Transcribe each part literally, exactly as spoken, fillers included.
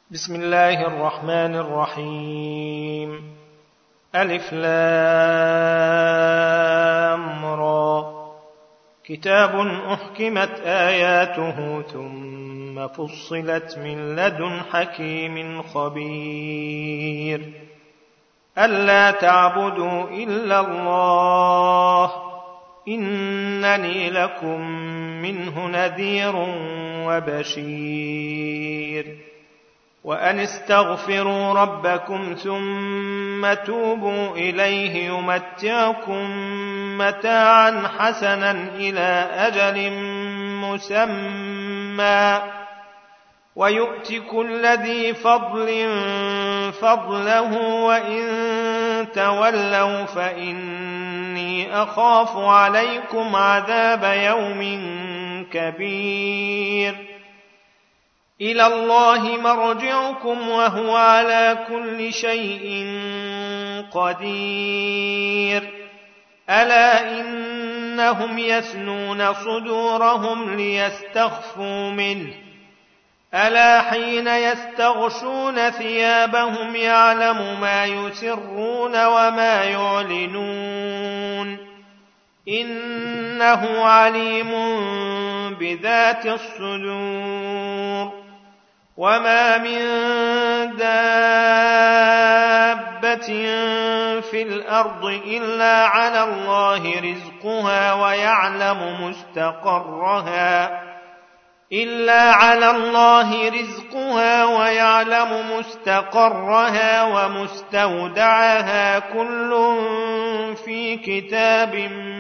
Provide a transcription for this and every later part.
بسم الله الرحمن الرحيم. ألف لام را. كتاب أحكمت آياته ثم فصلت من لدن حكيم خبير. ألا تعبدوا إلا الله إنني لكم منه نذير وبشير. وأن استغفروا ربكم ثم توبوا إليه يمتعكم متاعا حسنا إلى أجل مسمى ويؤت كل ذي فضل فضله وإن تولوا فإني أخاف عليكم عذاب يوم كبير. إلى الله مرجعكم وهو على كل شيء قدير. ألا إنهم يثنون صدورهم ليستخفوا منه ألا حين يستغشون ثيابهم يعلم ما يسرون وما يعلنون إنه عليم بذات الصدور. وما من دابة في الأرض إلا على الله رزقها ويعلم مستقرها إلا على الله رزقها ويعلم مستقرها ومستودعها كل في كتاب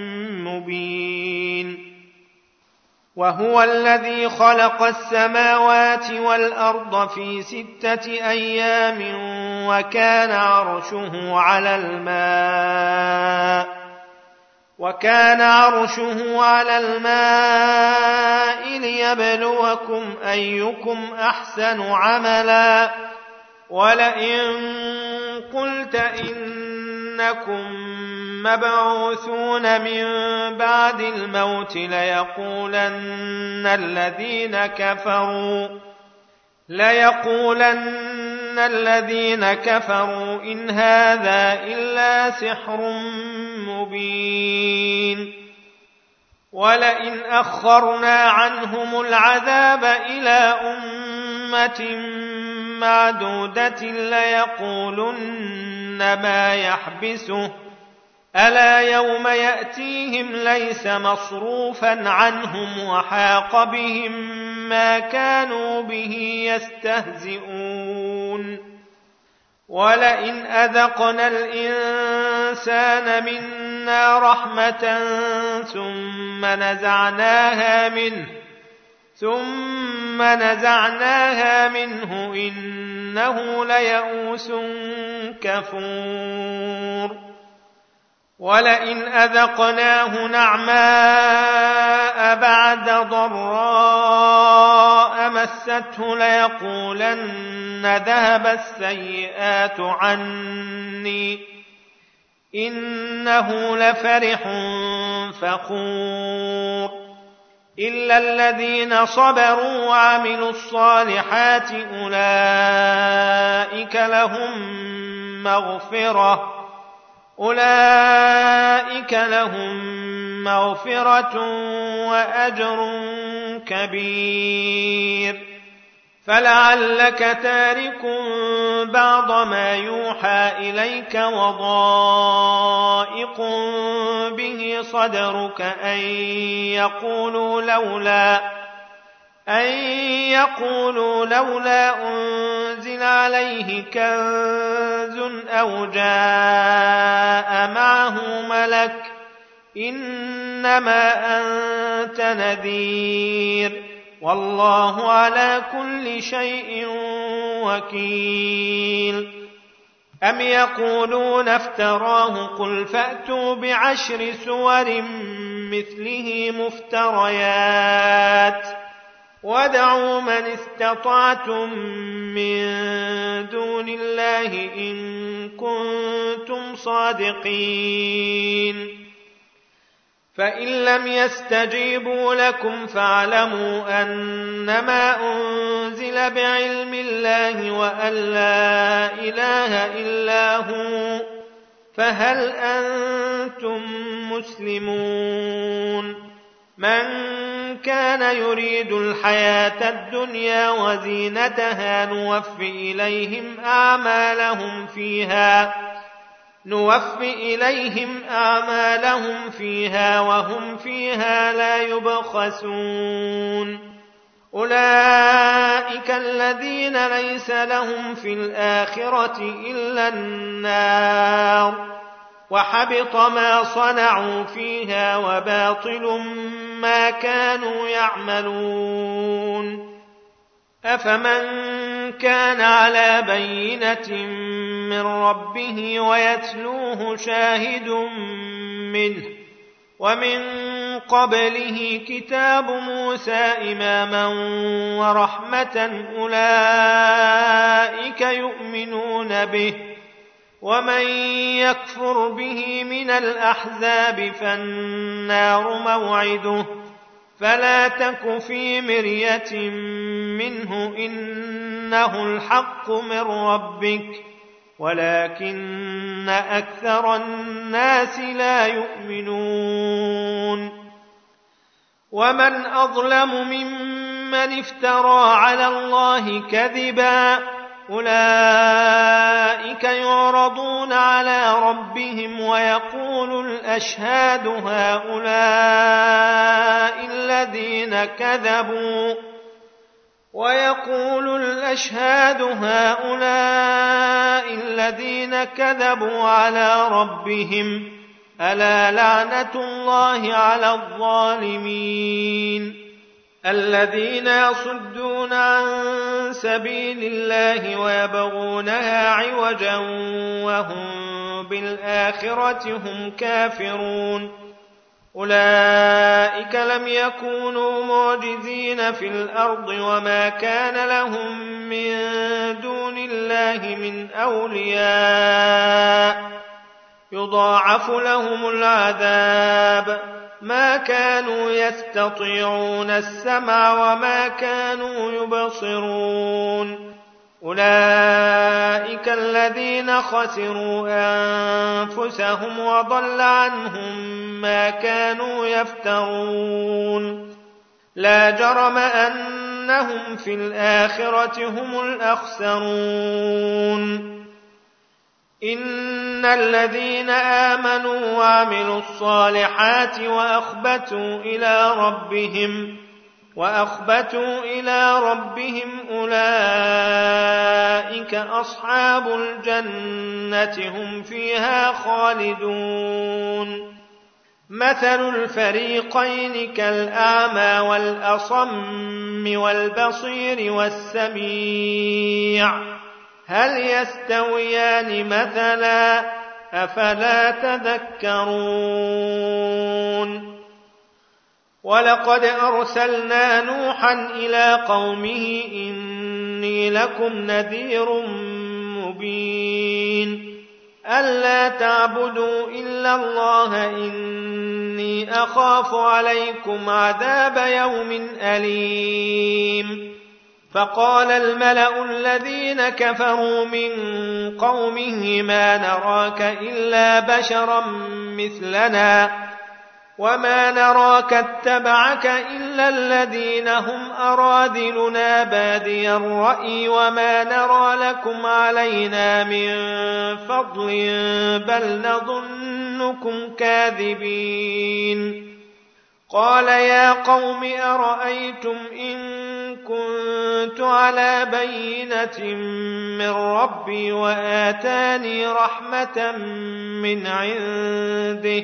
مبين. وهو الذي خلق السماوات والأرض في ستة أيام وكان عرشه على الماء وكان عرشه على الماء ليبلوكم أيكم أحسن عملا. ولئن قلت إنكم مبعوثون من بعد الموت ليقولن الذين كفروا ليقولن الذين كفروا إن هذا إلا سحر مبين. ولئن أخرنا عنهم العذاب إلى أمة معدودة ليقولن ما يحبسه ألا يوم يأتيهم ليس مصروفا عنهم وحاق بهم ما كانوا به يستهزئون. ولئن أذقنا الإنسان منا رحمة ثم نزعناها منه ثم نزعناها منه إنه ليئوس كفور. ولئن أذقناه نعماء بعد ضراء مسته ليقولن ذهب السيئات عني إنه لفرح فخور. إلا الذين صبروا وعملوا الصالحات أولئك لهم مغفرة أولئك لهم مغفرة وأجر كبير. فلعلك تارك بعض ما يوحى إليك وضائق به صدرك أن يقولوا لولا أن يقولوا لولا أنزل عليه كنز أو جاء معه ملك إنما أنت نذير والله على كل شيء وكيل. أم يقولون افتراه قل فأتوا بعشر سور مثله مفتريات وادعوا من استطعتم من دون الله إن كنتم صادقين. فإن لم يستجيبوا لكم فاعلموا أنما أنزل بعلم الله وأن لا إله إلا هو فهل أنتم مسلمون من كان يريد الحياة الدنيا وزينتها نوف إليهم أعمالهم فيها نوف إليهم أعمالهم فيها وهم فيها لا يبخسون أولئك الذين ليس لهم في الآخرة إلا النار وحبط ما صنعوا فيها وباطل ما كانوا يعملون أفمن كان على بينة من ربه ويتلوه شاهد منه ومن قبله كتاب موسى إماما ورحمة أولئك يؤمنون به ومن يكفر به من الأحزاب فالنار موعده فلا تك في مرية منه إنه الحق من ربك ولكن أكثر الناس لا يؤمنون ومن أظلم ممن افترى على الله كذبا أولئك يعرضون على ربهم ويقول الأشهاد هؤلاء الذين كذبوا ويقول الأشهاد هؤلاء الذين كذبوا على ربهم ألا لعنة الله على الظالمين الذين يصدون عن سبيل الله ويبغونها عوجا وهم بالآخرة هم كافرون أولئك لم يكونوا معجزين في الأرض وما كان لهم من دون الله من أولياء يضاعف لهم العذاب ما كانوا يستطيعون السمع وما كانوا يبصرون أولئك الذين خسروا أنفسهم وضل عنهم ما كانوا يفترون لا جرم أنهم في الآخرة هم الأخسرون إن الذين آمنوا وعملوا الصالحات وأخبتوا إلى ربهم وأخبتوا إلى ربهم أولئك أصحاب الجنة هم فيها خالدون مثل الفريقين كالأعمى والأصم والبصير والسميع هل يستويان مثلا أفلا تذكرون ولقد أرسلنا نوحا إلى قومه إني لكم نذير مبين ألا تعبدوا إلا الله إني أخاف عليكم عذاب يوم أليم فقال الملأ الذين كفروا من قومه ما نراك إلا بشرا مثلنا وما نراك اتبعك إلا الذين هم أراذلنا بادي الرأي وما نرى لكم علينا من فضل بل نظنكم كاذبين قال يا قوم أرأيتم إن كنت على بينة من ربي وآتاني رحمة من عنده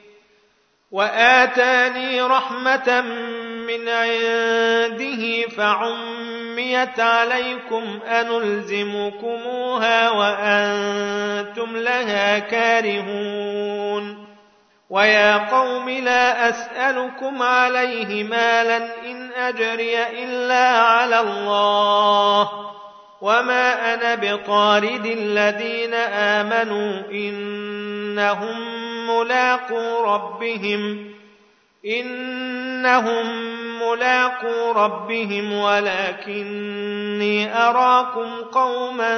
وآتاني رحمة من عنده فعميت عليكم أنلزمكموها وأنتم لها كارهون ويا قوم لا أسألكم عليه مالا إن أجري إلا على الله وما أنا بطارد الذين آمنوا إنهم ملاقو ربهم إنهم ملاقو ربهم ولكني أراكم قوما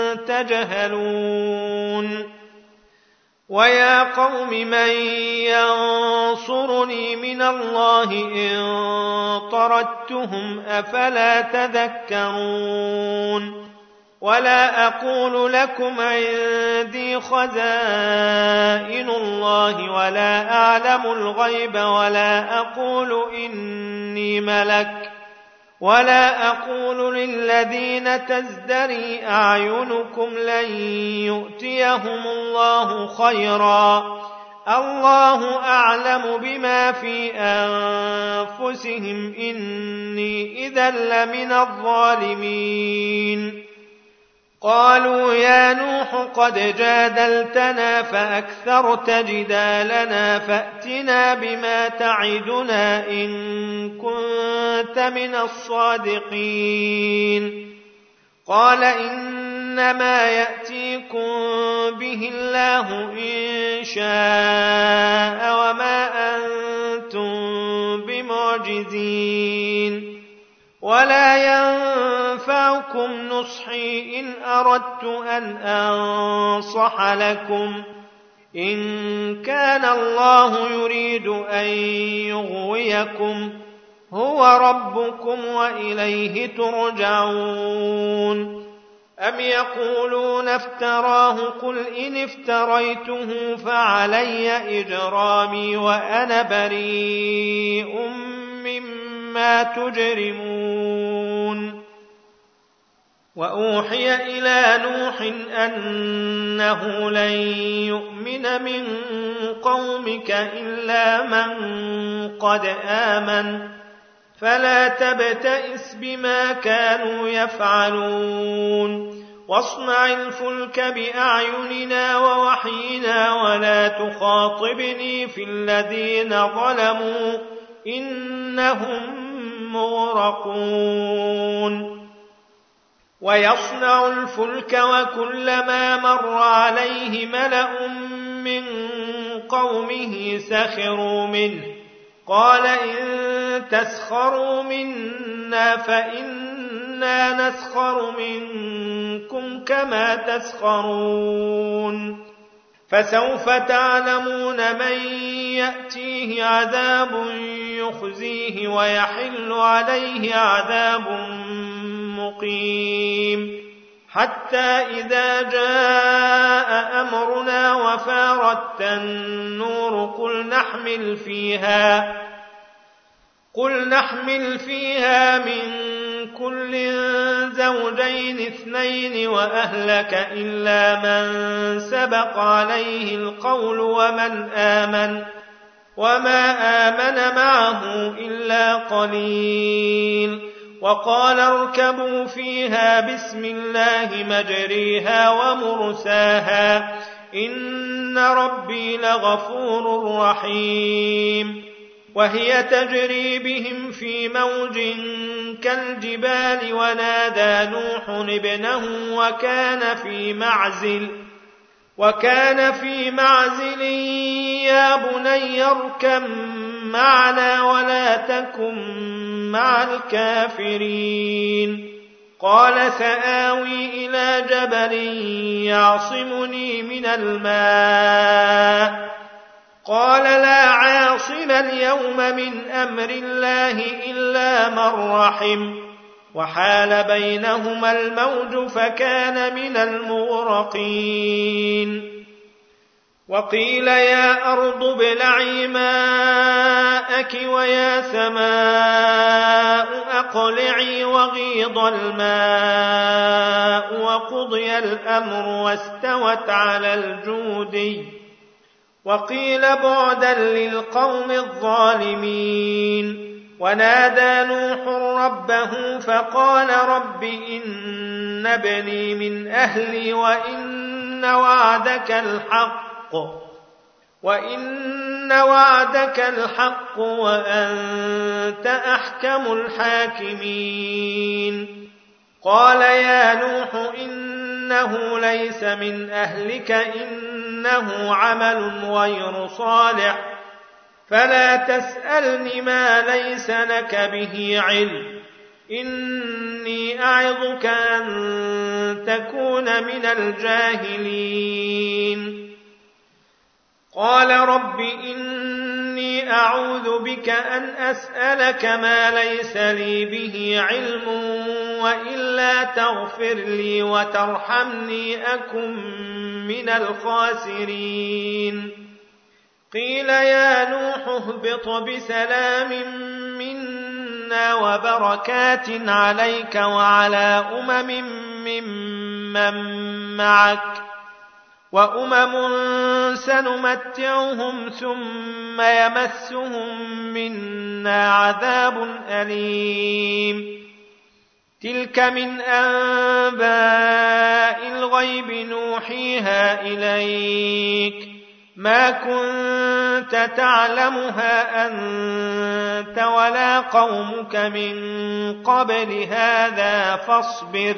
تجهلون ويا قوم من ينصرني من الله إن طردتهم أفلا تذكرون ولا أقول لكم عندي خزائن الله ولا أعلم الغيب ولا أقول إني ملك ولا أقول للذين تزدري أعينكم لن يؤتيهم الله خيرا الله أعلم بما في أنفسهم إني إذا لمن الظالمين قالوا يا نوح قد جادلتنا فأكثرت جدالنا فأتنا بما تعدنا إن كنت من الصادقين قال إنما يأتيكم به الله إن شاء وما أنتم بمعجزين ولا ينفعكم نصحي إن أردت أن أنصح لكم إن كان الله يريد أن يغويكم هو ربكم وإليه ترجعون أم يقولون افتراه قل إن افتريته فعلي إجرامي وأنا بريء مما تجرمون وأوحي إلى نوح أنه لن يؤمن من قومك إلا من قد آمن فلا تبتئس بما كانوا يفعلون واصنع الفلك بأعيننا ووحينا ولا تخاطبني في الذين ظلموا إنهم مغرقون ويصنع الفلك وكلما مر عليه ملأ من قومه سخروا منه قال إن تسخروا منا فإنا نسخر منكم كما تسخرون فسوف تعلمون من يأتيه عذاب يخزيه ويحل عليه عذاب مقيم حتى إذا جاء أمرنا وفارت النور قل نحمل فيها قل نحمل فيها من كل زوجين اثنين وأهلك إلا من سبق عليه القول ومن آمن وما آمن معه إلا قليل وقال اركبوا فيها بسم الله مجريها ومرساها إن ربي لغفور رحيم وهي تجري بهم في موج كالجبال ونادى نوح ابنه وكان في معزل وكان في معزل يا بني اركب معنا ولا تكن مع الكافرين قال سآوي إلى جبل يعصمني من الماء قال لا عاصم اليوم من أمر الله إلا من رحم وحال بينهما الموج فكان من المغرقين وقيل يا أرض ابلعي ماءك ويا سماء أقلعي وغيض الماء وقضي الأمر واستوت على الجودي وقيل بعدا للقوم الظالمين ونادى نوح ربه فقال رب إن ابني من أهلي وإن وعدك الحق وإن وعدك الحق وأنت أحكم الحاكمين قال يا نوح إنه ليس من أهلك إنه عمل غير صالح فلا تسألني ما ليس لك به علم، إني أعظك أن تكون من الجاهلين. قال رب إني أعوذ بك أن أسألك ما ليس لي به علم، وإلا تغفر لي وترحمني أكن من الخاسرين. قيل يا نوح اهبط بسلام منا وبركات عليك وعلى أمم ممن معك، وأمم سنمتعهم ثم يمسهم منا عذاب أليم. تلك من أنباء الغيب نوحيها إليك، ما كنت تعلمها أنت ولا قومك من قبل هذا، فاصبر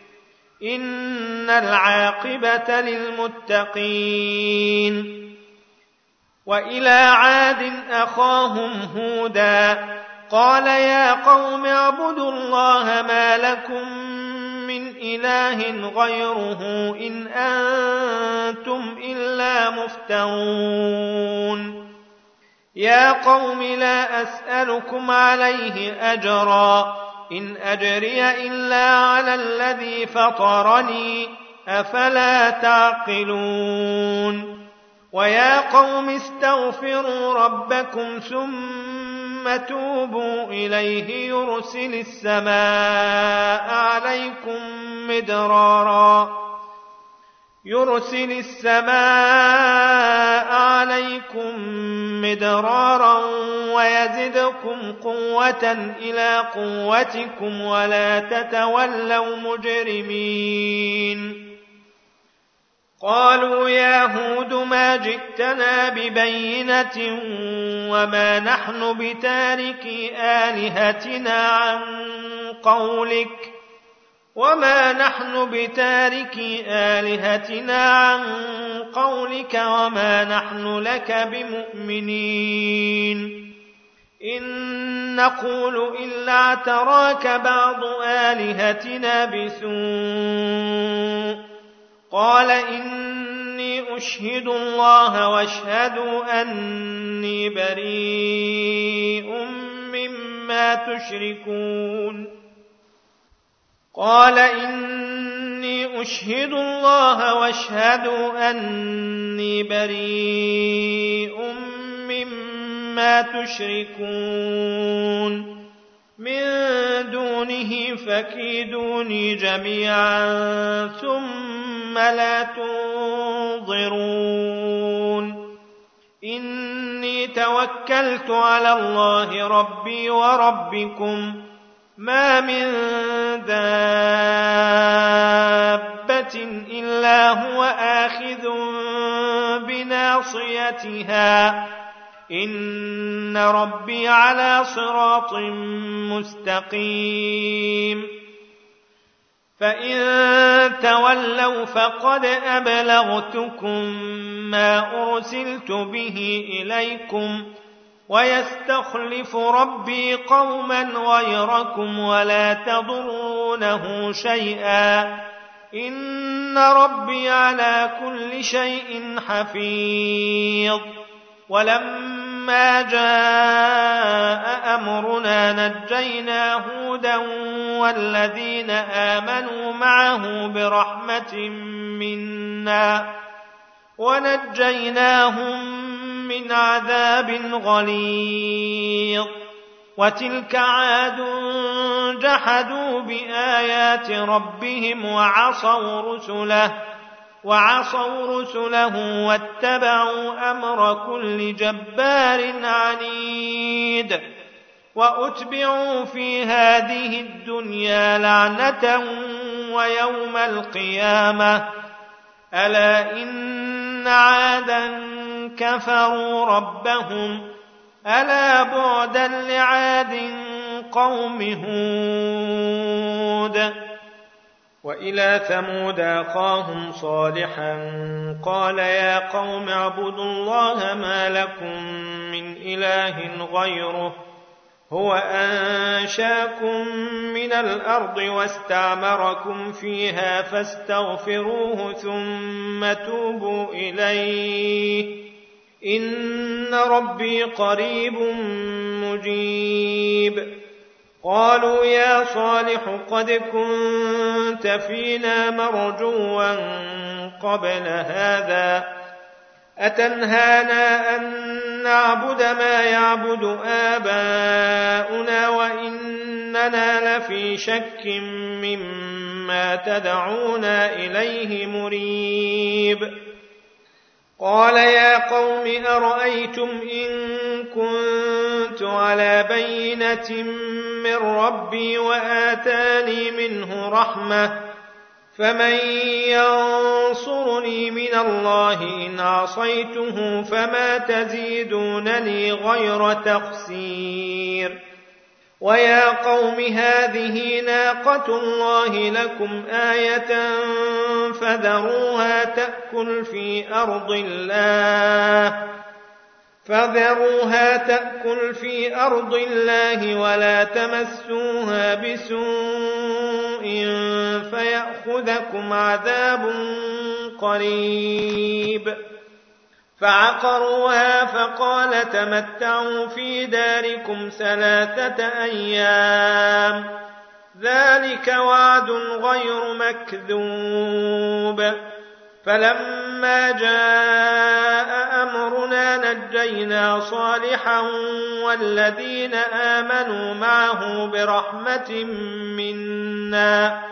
إن العاقبة للمتقين. وإلى عاد أخاهم هودا قال يا قوم اعبدوا الله ما لكم من إله غيره إن أنتم إلا مفترون. يا قوم لا أسألكم عليه أجرا، إن أجري إلا على الذي فطرني، أفلا تعقلون. ويا قوم استغفروا ربكم ثم توبوا إليه يرسل السماء عليكم مدرارا يرسل السماء عليكم مدرارا ويزدكم قوة إلى قوتكم ولا تتولوا مجرمين. قالوا يا هود ما جئتنا ببينة وما نحن بتاركي آلهتنا عن قولك وما نحن بتاركي آلهتنا عن قولك وما نحن لك بمؤمنين. إن نقول إلا اعتراك بعض آلهتنا بسوء. قال إني أشهد الله واشهدوا أني بريء مما تشركون. قال إني أشهد الله واشهدوا أني بريء مما تشركون من دونه فكيدوني جميعا ثم لا تنظرون. إني توكلت على الله ربي وربكم ما من دابة إلا هو آخذ بناصيتها إن ربي على صراط مستقيم. فإن تولوا فقد أبلغتكم ما أرسلت به إليكم ويستخلف ربي قوما غيركم ولا تضرونه شيئا إن ربي على كل شيء حفيظ. ولما جاء أمرنا نجينا هودا والذين آمنوا معه برحمة منا ونجيناهم من عذاب غليظ. وتلك عاد جحدوا بآيات ربهم وعصوا رسله وعصوا رسله واتبعوا أمر كل جبار عنيد. وأتبعوا في هذه الدنيا لعنة ويوم القيامة ألا إن عادا كفروا ربهم ألا بعدا لعاد قوم هود. وإلى ثمود أخاهم صالحا قال يا قوم اعبدوا الله ما لكم من إله غيره هو أنشاكم من الأرض واستعمركم فيها فاستغفروه ثم توبوا إليه إن ربي قريب مجيب. قالوا يا صالح قد كنت فينا مرجوا قبل هذا أتنهانا أن نعبد ما يعبد آباؤنا وإننا لفي شك مما تدعونا إليه مريب. قال يا قوم أرأيتم إن كنت على بينة من ربي وآتاني منه رحمة فمن ينصرني من الله إن عصيته فما تزيدونني غير تخسير. ويا قوم هذه ناقة الله لكم آية فذروها تأكل في أرض الله فذروها تأكل في أرض الله ولا تمسوها بسوء فيأخذكم عذاب قريب. فعقروها فقال تمتعوا في داركم ثلاثة أيام ذلك وعد غير مكذوب. فلما جاء أمرنا نجينا صالحا والذين آمنوا معه برحمة منا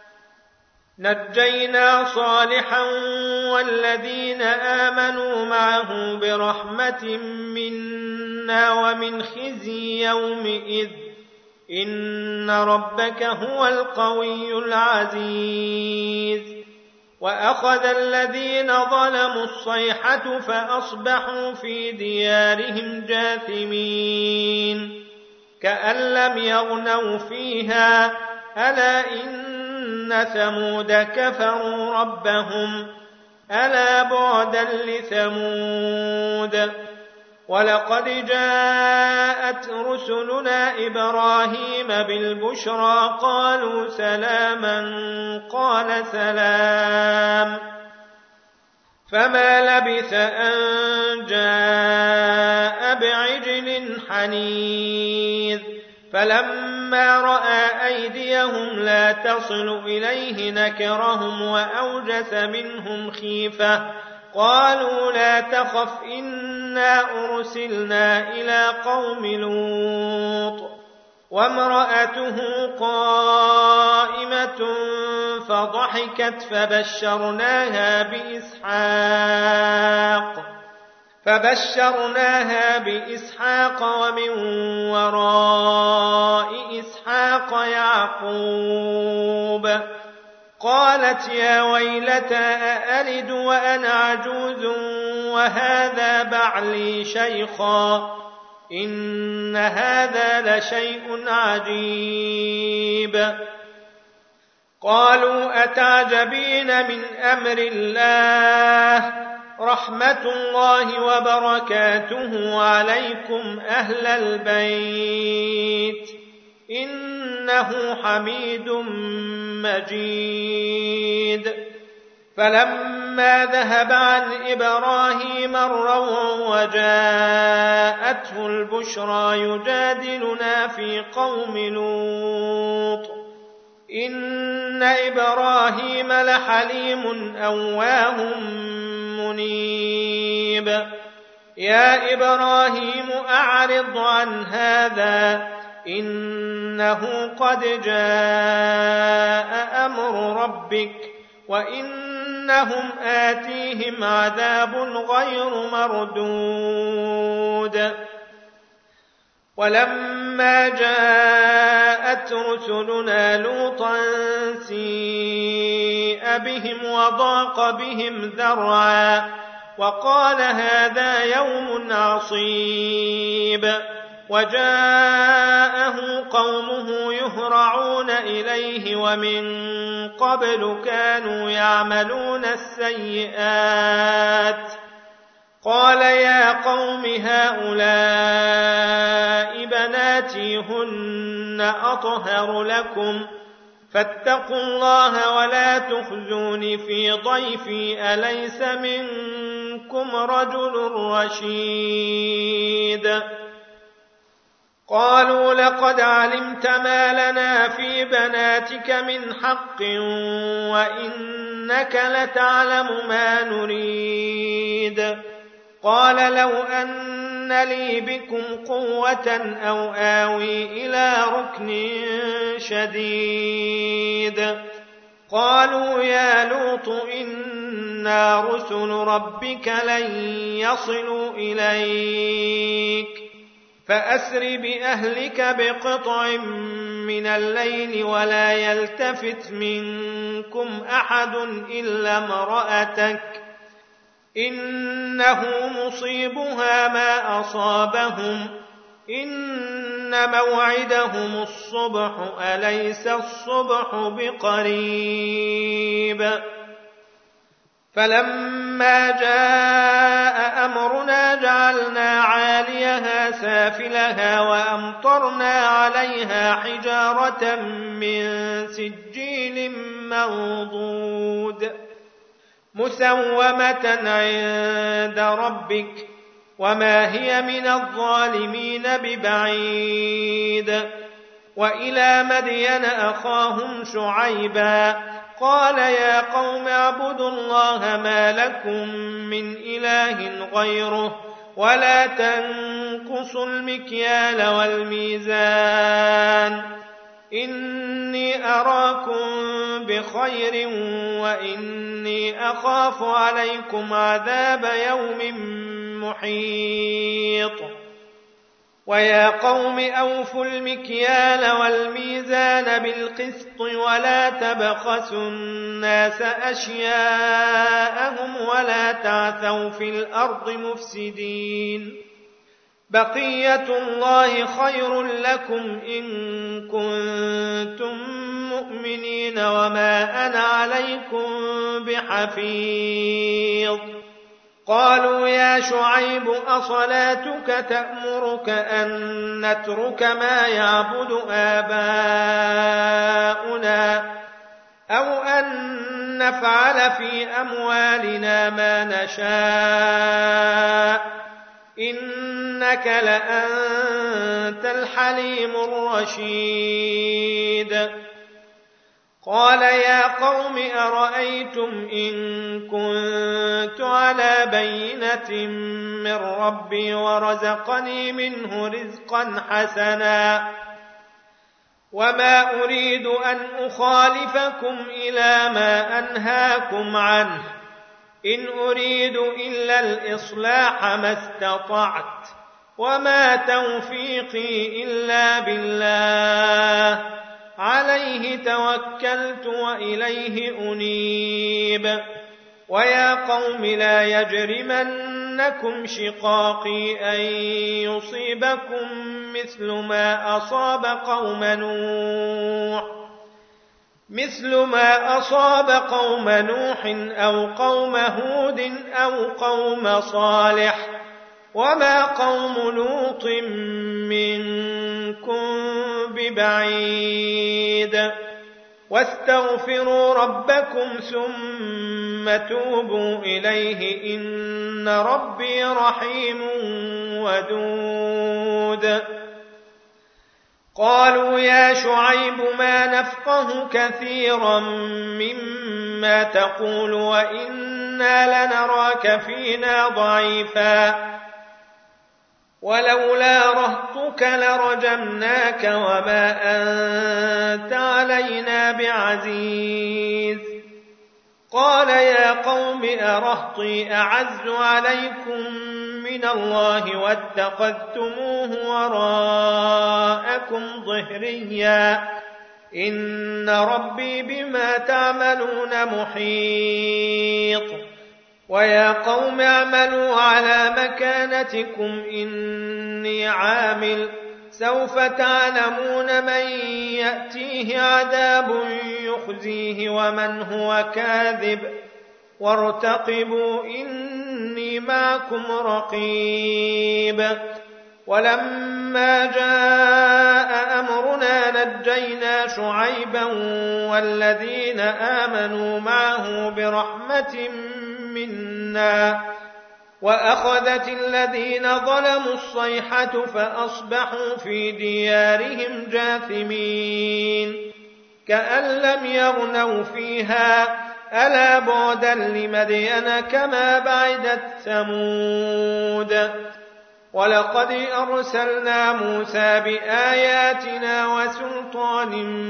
نجينا صالحا والذين آمنوا معه برحمة منا ومن خزي يومئذ إن ربك هو القوي العزيز. وأخذ الذين ظلموا الصيحة فأصبحوا في ديارهم جاثمين كأن لم يغنوا فيها ألا إن ثمود كفروا ربهم ألا بعدا لثمود. ولقد جاءت رسلنا إبراهيم بالبشرى قالوا سلاما قال سلام فما لبث أن جاء بعجل حنيذ. فلما رأى أيديهم لا تصل إليه نكرهم وأوجس منهم خيفة قالوا لا تخف إنا أرسلنا إلى قوم لوط وامرأته قائمة فضحكت فبشرناها بإسحاق فبشرناها بإسحاق ومن وراء إسحاق يعقوب. قالت يا ويلتى أألد وأنا عجوز وهذا بعلي شيخا إن هذا لشيء عجيب. قالوا أتعجبين من أمر الله رحمة الله وبركاته عليكم أهل البيت إنه حميد مجيد. فلما ذهب عن إبراهيم الروع وجاءته البشرى يجادلنا في قوم لوط إن إبراهيم لحليم أواه منيب. يا إبراهيم أعرض عن هذا إنه قد جاء أمر ربك وإنهم آتيهم عذاب غير مردود. ولما جاءت رسلنا لوطا سيء بهم وضاق بهم ذرعا وقال هذا يوم عصيب. وجاءه قومه يهرعون إليه ومن قبل كانوا يعملون السيئات قال يا قوم هؤلاء بناتي هن أطهر لكم فاتقوا الله ولا تخزوني في ضيفي أليس منكم رجل رشيد قالوا لقد علمت ما لنا في بناتك من حق وإنك لتعلم ما نريد قال لو أن لي بكم قوة أو آوي إلى ركن شديد قالوا يا لوط إنا رسل ربك لن يصلوا إليك فأسر بأهلك بقطع من الليل ولا يلتفت منكم أحد إلا امرأتك إنه مصيبها ما أصابهم إن موعدهم الصبح أليس الصبح بقريب فلما جاء أمرنا جعلنا عاليها سافلها وأمطرنا عليها حجارة من سجيل منضود مسومة عند ربك وما هي من الظالمين ببعيد وإلى مدين أخاهم شعيبا قال يا قوم اعبدوا الله ما لكم من إله غيره ولا تنقصوا المكيال والميزان إني أراكم بخير وإني أخاف عليكم عذاب يوم محيط ويا قوم أوفوا المكيال والميزان بالقسط ولا تبخسوا الناس أشياءهم ولا تعثوا في الأرض مفسدين بقية الله خير لكم إن كنتم مؤمنين وما أنا عليكم بحفيظ قالوا يا شعيب أصلاتك تأمرك أن نترك ما يعبد آباؤنا أو أن نفعل في أموالنا ما نشاء إنك لأنت الحليم الرشيد قال يا قوم أرأيتم إن كنت على بينة من ربي ورزقني منه رزقا حسنا وما أريد أن أخالفكم إلى ما أنهاكم عنه إن أريد إلا الإصلاح ما استطعت وما توفيقي إلا بالله عليه توكلت وإليه أنيب ويا قوم لا يجرمنكم شقاقي أن يصيبكم مثل ما أصاب قوم نوح مثل ما أصاب قوم نوح أو قوم هود أو قوم صالح وما قوم لوط منكم ببعيد واستغفروا ربكم ثم توبوا إليه إن ربي رحيم ودود قالوا يا شعيب ما نفقه كثيرا مما تقول وإنا لنراك فينا ضعيفا ولولا رهطك لرجمناك وما أنت علينا بعزيز قال يا قوم أرهطي أعز عليكم من الله واتخذتموه وراءكم ظهريا إن ربي بما تعملون محيط ويا قوم اعملوا على مكانتكم إني عامل سوف تعلمون من يأتيه عذاب يخزيه ومن هو كاذب وارتقبوا إني معكم رقيب. ولما جاء أمرنا نجينا شعيبا والذين آمنوا معه برحمة منا وأخذت الذين ظلموا الصيحة فأصبحوا في ديارهم جاثمين كأن لم يغنوا فيها ألا بعدا لمدين كما بعدت ثمود. ولقد أرسلنا موسى بآياتنا وسلطان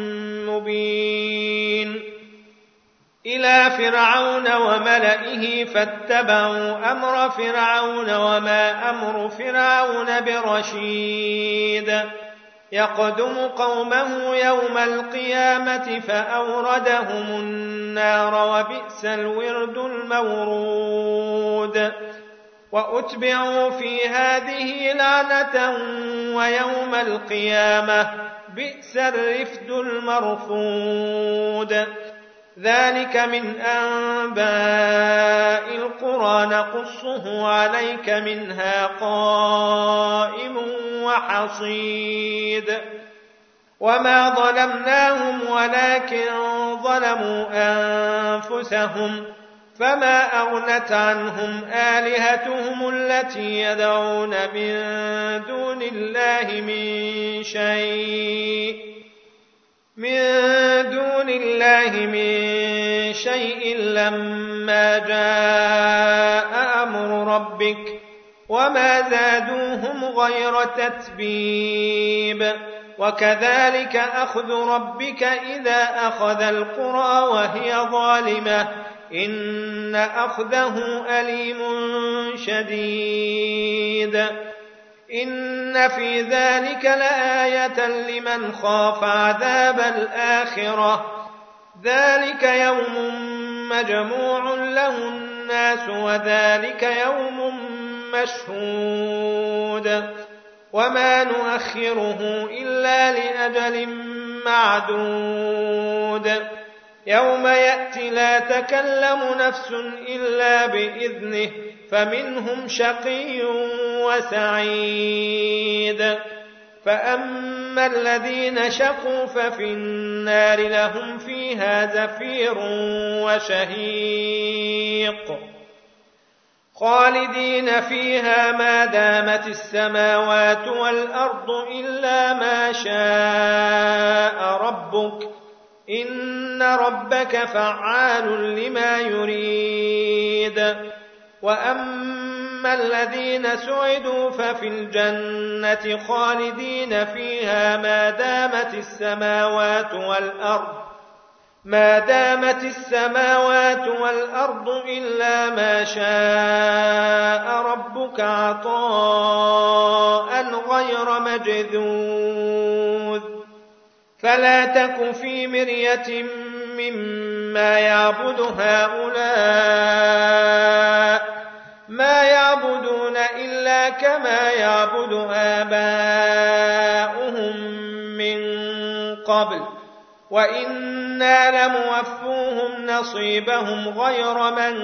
مبين إلى فرعون وملئه فاتبعوا أمر فرعون وما أمر فرعون برشيد يقدم قومه يوم القيامة فأوردهم النار وبئس الورد المورود. وأتبعوا في هذه لعنة ويوم القيامة بئس الرفد المرفود. ذلك من أنباء القرى نقصه عليك منها قائم وحصيد. وما ظلمناهم ولكن ظلموا أنفسهم فما أغنت عنهم آلهتهم التي يدعون من دون الله من شيء من دون الله من شيء لما جاء أمر ربك وما زادوهم غير تتبيب. وكذلك أخذ ربك إذا أخذ القرى وهي ظالمة إن أخذه أليم شديد. إن في ذلك لآية لمن خاف عذاب الآخرة ذلك يوم مجموع له الناس وذلك يوم مشهود وما نؤخره إلا لأجل معدود. يوم يأتي لا تكلم نفس إلا بإذنه فمنهم شقي وسعيد. فأما الذين شقوا ففي النار لهم فيها زفير وشهيق خالدين فيها ما دامت السماوات والأرض إلا ما شاء ربك إن ربك فعال لما يريد. وأما الذين سعدوا ففي الجنة خالدين فيها ما دامت السماوات والأرض ما دامت السماوات والأرض إلا ما شاء ربك عطاء غير مجذوذ. فلا تك في مرية مما يعبد هؤلاء ما يعبدون إلا كما يعبد آباؤهم من قبل وإنا لموفوهم نصيبهم غير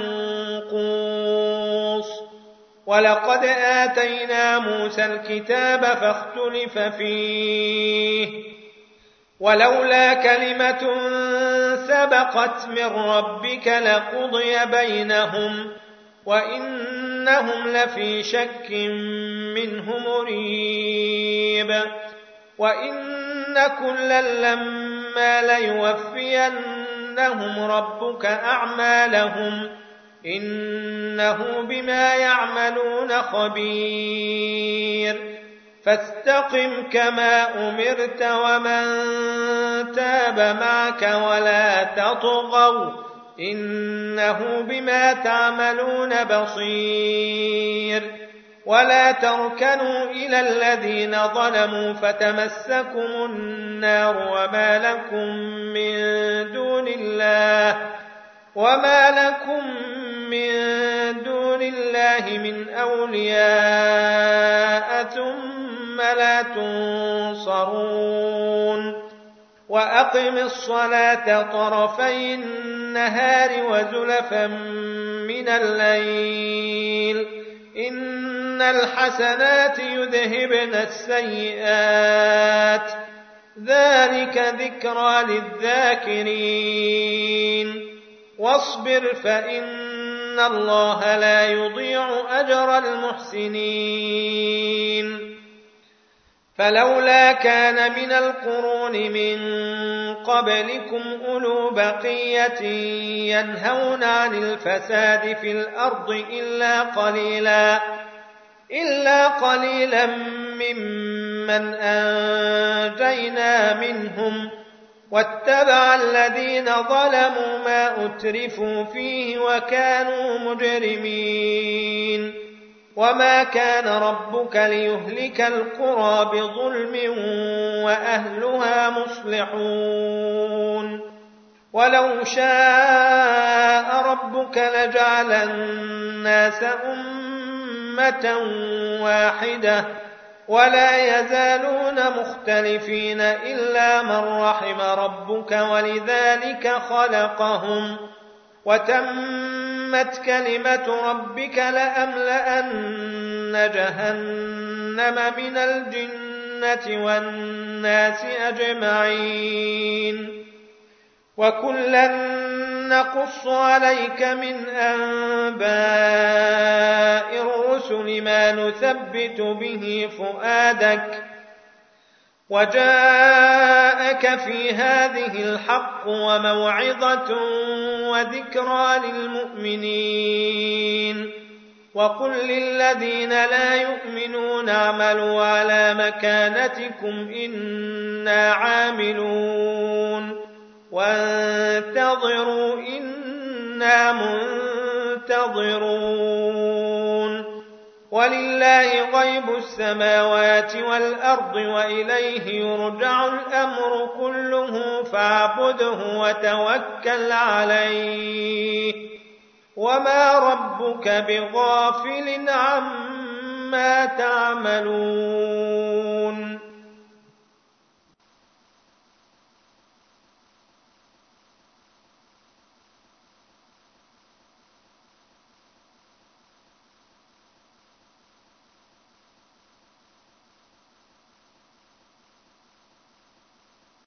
منقوص. ولقد آتينا موسى الكتاب فاختلف فيه ولولا كلمة سبقت من ربك لقضي بينهم وإنهم لفي شك منه مريب. وإن كلا لما ليوفينهم ربك أعمالهم إنه بما يعملون خبير. فاستقم كما أمرت ومن تاب معك ولا تطغوا إنه بما تعملون بصير. ولا تركنوا إلى الذين ظلموا فتمسكم النار وما لكم من دون الله وما لكم من دون الله من أولياء ثم ثم لا تنصرون وأقم الصلاة طرفي النهار وزلفا من الليل إن الحسنات يذهبن السيئات ذلك ذكرى للذاكرين واصبر فإن الله لا يضيع أجر المحسنين فلولا كان من القرون من قبلكم أولو بقية ينهون عن الفساد في الأرض إلا قليلا إلا قليلا ممن أنجينا منهم واتبع الذين ظلموا ما أترفوا فيه وكانوا مجرمين وما كان ربك ليهلك القرى بظلم وأهلها مصلحون ولو شاء ربك لجعل الناس أمة واحدة ولا يزالون مختلفين إلا من رحم ربك ولذلك خلقهم وتمت كلمة ربك لأملأن جهنم من الجنة والناس أجمعين وكلا نقص عليك من أنباء الرسل ما نثبت به فؤادك وجاءك في هذه الحق وموعظة وذكرى للمؤمنين وقل للذين لا يؤمنون اعملوا على مكانتكم إنا عاملون وانتظروا إنا منتظرون ولله غيب السماوات والأرض وإليه يرجع الأمر كله فاعبده وتوكل عليه وما ربك بغافل عما تعملون